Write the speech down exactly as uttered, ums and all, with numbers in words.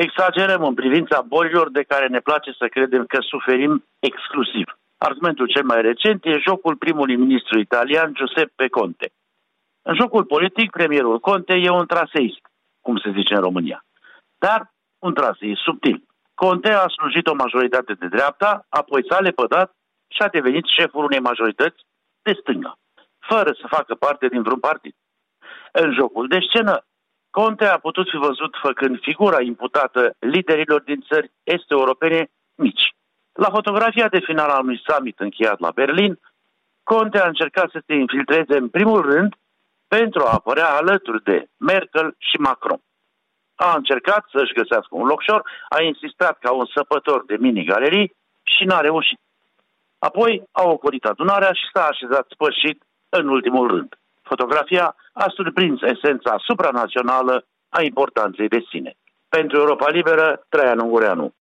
exagerăm în privința bolilor de care ne place să credem că suferim exclusiv. Argumentul cel mai recent e jocul primului ministru italian Giuseppe Conte. În jocul politic, premierul Conte e un traseist, cum se zice în România, dar un traseist subtil. Conte a slujit o majoritate de dreapta, apoi s-a lepădat și a devenit șeful unei majorități de stânga, fără să facă parte din vreun partid. În jocul de scenă, Conte a putut fi văzut făcând figura imputată liderilor din țări est-europene mici. La fotografia de final a unui summit încheiat la Berlin, Conte a încercat să se infiltreze în primul rând pentru a apărea alături de Merkel și Macron. A încercat să-și găsească un locșor, a insistat ca un săpător de mini-galerii și n-a reușit. Apoi a ocolit adunarea și s-a așezat spășit în ultimul rând. Fotografia a surprins esența supranațională a importanței de sine. Pentru Europa Liberă, Traian Ungureanu.